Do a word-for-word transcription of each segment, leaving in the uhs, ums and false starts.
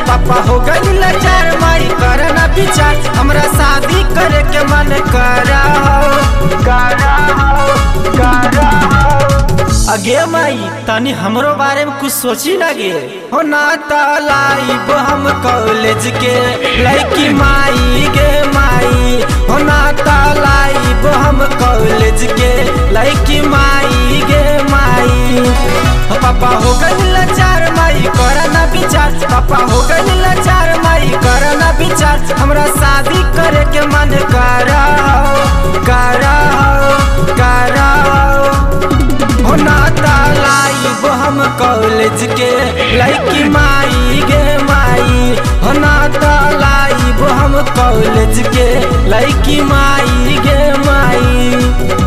पापा हो गई लाचार माई करना विचार हमरा शादी करे के मन करा करा करा अगे माई तनी हमरो बारे में कुछ सोची लगे हो ना लाइब हम कॉलेज के लड़की माई गे माई हो ना लाइब हम कॉलेज के लड़की माई गे माई हो पापा हो गई लाचार माई करना विचार पापा हो गई लाचार माई करना विचार हमरा शादी करे के मन करा करा करा हो ना लाइब हम कॉलेज के लड़की माई गे माई हो ना लाइब हम कॉलेज के लड़की माई गे माई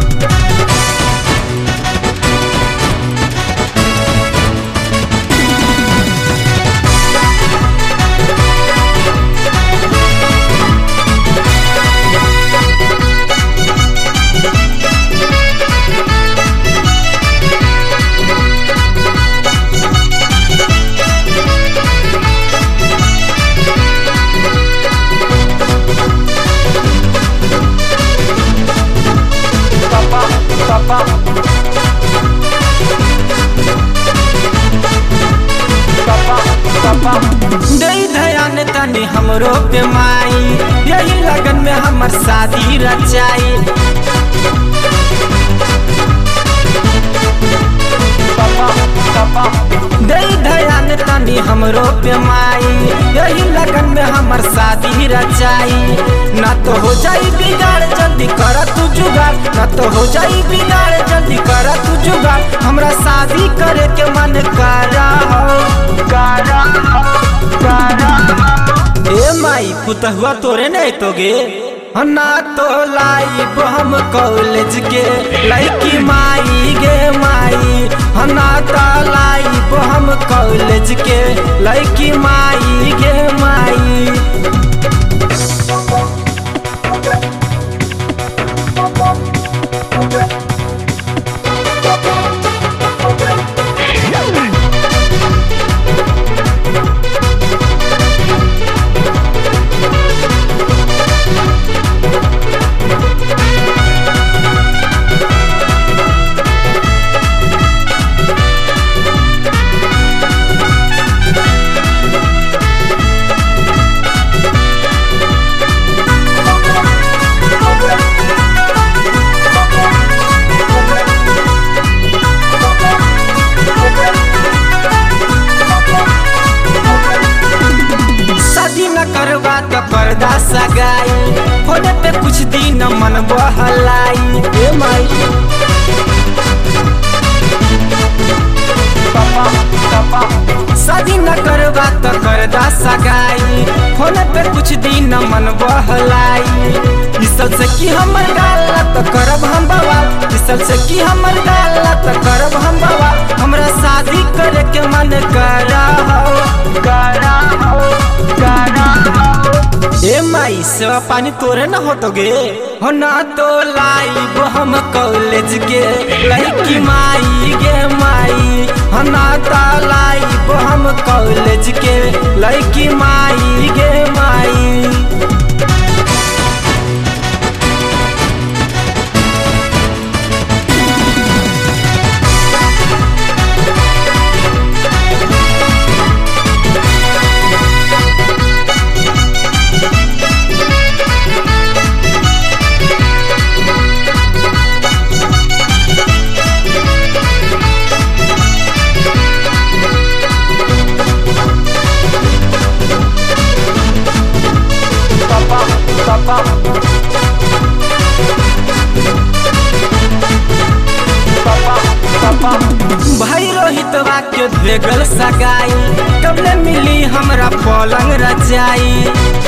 दे ध्यान तनी हमरो पे माई यही लगन में हमर शादी रचाई दे ध्यान तनी हमरो पे माई यही लगन में हमर शादी रचाई ना तो हो जाई बिगाड़ जल्दी कर तू जुगाड़ ना तो हो जाई बिगाड़ जल्दी कर तू जुगाड़ हमरा शादी करे के मन करा करा करा ए माई पुतहुआ तोरे नहीं तो गे ना तो लाइब हम कॉलेज के लड़की माई गे माई ना तो लाइब हम कॉलेज के लड़की माई गे माई करवा तो पर्दा सगाई होने पे कुछ दिन मन बहलाई ए माई शादी न करवा तो पर्दा सगाई होने पे कुछ दिन मन बहलाई इसल से की हमर गाल तो करब हम बवाल इसल से की हमर गाल तो करब हम बवाल हमरा शादी करे के मन करा करा करा ए माई सेवा पानी तोरे न हो तो गे हो ना तो लाइब हम कॉलेज के लड़की माई गे माई हो ना तो लाइब हम कॉलेज के लड़की माई गे माई भाई रोहित के भेगल सगाई कबले मिली हमरा पलंग रचाई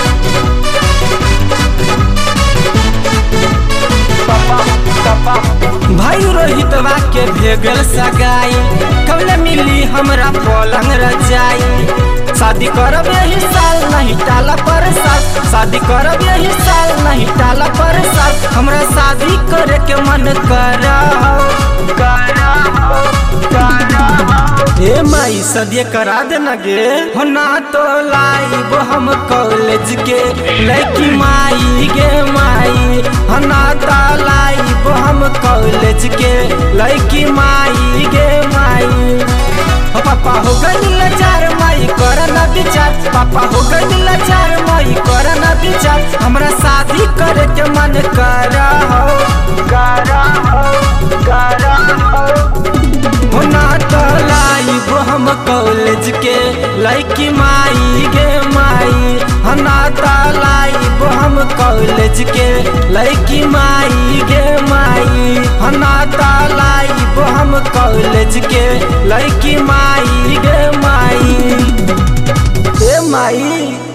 भाई रोहित के भेगल सगाई कबले मिली हमरा पलंग रचाई शादी करब यही साल नहीं टाला पर साल शादी करब यही साल नहीं टाला पर साल हमरा शादी करे के मन करा करा करा ए माई सदिया करा देना गे हो ना तो लाइब हम कॉलेज के लड़की माई गे माई हो ना तो लाइब हम कॉलेज के लड़की माई गे माई हो पापा हो गई लाचार माई कर ना विचार पापा हो गई लाचार माई कर ना विचार हमरा शादी करे के मन कर हो कर हो कर हो ना तो लाइब हम कॉलेज के लड़की माई गे माई हना तो लाइब हम कॉलेज के लड़की माई गे माई हना तो लाइब हम कॉलेज के लड़की माई गे माई ए माई।